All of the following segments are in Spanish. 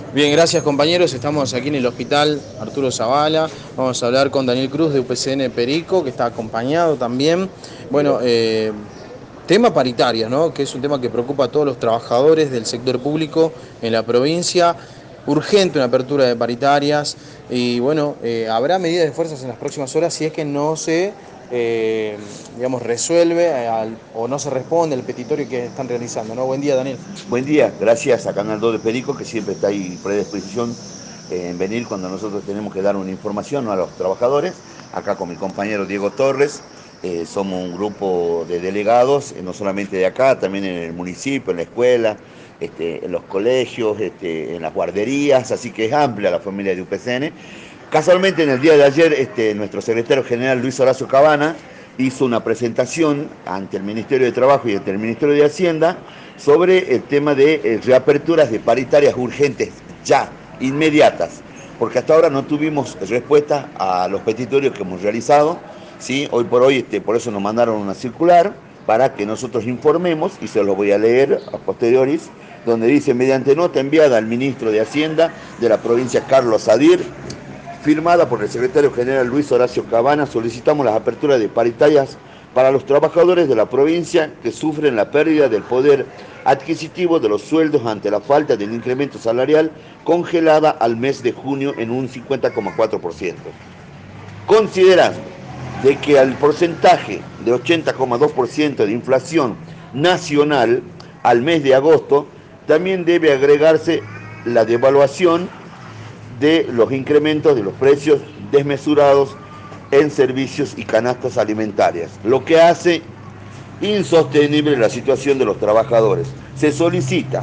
Bien, gracias compañeros. Estamos aquí en el Hospital Arturo Zavala. Vamos a hablar con Daniel Cruz de UPCN Perico, que está acompañado también. Bueno, tema paritarias, ¿no? Que es un tema que preocupa a todos los trabajadores del sector público en la provincia. Urgente una apertura de paritarias y bueno, habrá medidas de fuerzas en las próximas horas si es que no se, digamos, resuelve o no se responde al petitorio que están realizando, ¿no? Buen día, Daniel. Buen día, gracias a Canal 2 de Perico, que siempre está ahí predisposición en venir cuando nosotros tenemos que dar una información, ¿no?, a los trabajadores. Acá con mi compañero Diego Torres, somos un grupo de delegados, no solamente de acá, también en el municipio, en la escuela, en los colegios, en las guarderías, así que es amplia la familia de UPCN. Casualmente en el día de ayer, nuestro secretario general Luis Horacio Cabana hizo una presentación ante el Ministerio de Trabajo y ante el Ministerio de Hacienda sobre el tema de reaperturas de paritarias urgentes, ya, inmediatas, porque hasta ahora no tuvimos respuesta a los petitorios que hemos realizado, ¿sí? Hoy por hoy, por eso nos mandaron una circular para que nosotros informemos, y se los voy a leer a posteriores, donde dice: mediante nota enviada al ministro de Hacienda de la provincia Carlos Sadir, firmada por el secretario general Luis Horacio Cabana, solicitamos las aperturas de paritarias para los trabajadores de la provincia que sufren la pérdida del poder adquisitivo de los sueldos ante la falta del incremento salarial congelada al mes de junio en un 50,4%. Considerando de que al porcentaje de 80,2% de inflación nacional al mes de agosto también debe agregarse la devaluación de los incrementos de los precios desmesurados en servicios y canastas alimentarias, lo que hace insostenible la situación de los trabajadores. Se solicita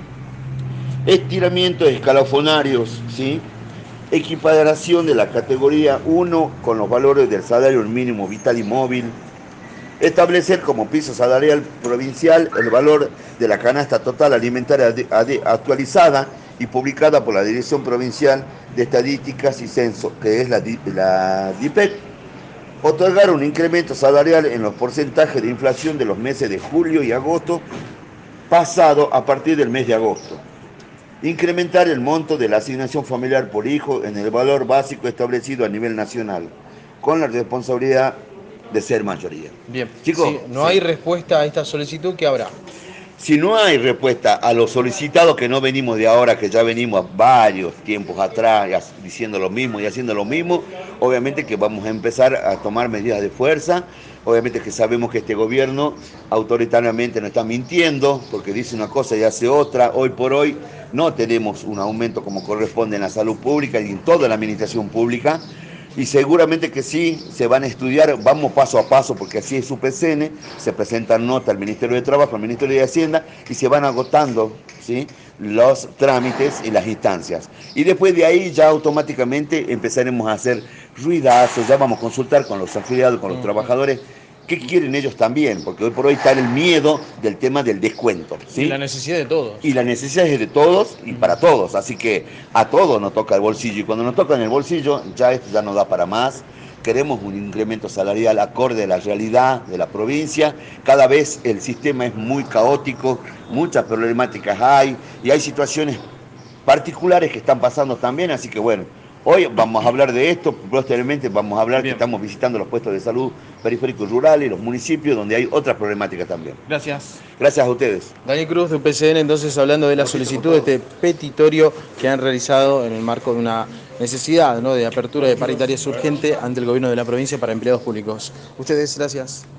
estiramientos escalafonarios, ¿sí?, equiparación de la categoría 1 con los valores del salario mínimo vital y móvil, establecer como piso salarial provincial el valor de la canasta total alimentaria actualizada y publicada por la Dirección Provincial de Estadísticas y Censo, que es la DIPEC, otorgar un incremento salarial en los porcentajes de inflación de los meses de julio y agosto pasado a partir del mes de agosto, incrementar el monto de la asignación familiar por hijo en el valor básico establecido a nivel nacional, con la responsabilidad de ser mayoría. Bien, Chicos, si no hay sí. respuesta a esta solicitud, ¿qué habrá? Si no hay respuesta a los solicitados, que no venimos de ahora, que ya venimos varios tiempos atrás diciendo lo mismo y haciendo lo mismo, obviamente que vamos a empezar a tomar medidas de fuerza. Obviamente que sabemos que este gobierno autoritariamente nos está mintiendo, porque dice una cosa y hace otra. Hoy por hoy no tenemos un aumento como corresponde en la salud pública y en toda la administración pública. Y seguramente que sí, se van a estudiar, vamos paso a paso, porque así es su PCN, se presentan notas al Ministerio de Trabajo, al Ministerio de Hacienda, y se van agotando, ¿sí?, los trámites y las instancias. Y después de ahí ya automáticamente empezaremos a hacer ruidazos, ya vamos a consultar con los afiliados, con los trabajadores, qué quieren ellos también, porque hoy por hoy está el miedo del tema del descuento, Y la ¿sí? necesidad de todos. Y la necesidad es de todos y para todos, así que a todos nos toca el bolsillo, y cuando nos toca en el bolsillo ya esto ya no da para más. Queremos un incremento salarial acorde a la realidad de la provincia. Cada vez el sistema es muy caótico, muchas problemáticas hay y hay situaciones particulares que están pasando también, así que bueno, hoy vamos a hablar de esto, posteriormente vamos a hablar que Bien, estamos visitando los puestos de salud periféricos rurales y los municipios donde hay otras problemáticas también. gracias. Gracias a ustedes. Daniel Cruz de UPCN, entonces hablando de la Cortito con solicitud de todo. este petitorio que han realizado en el marco de una necesidad, ¿no?, de apertura de paritarias urgente ante el gobierno de la provincia para empleados públicos. Ustedes, gracias.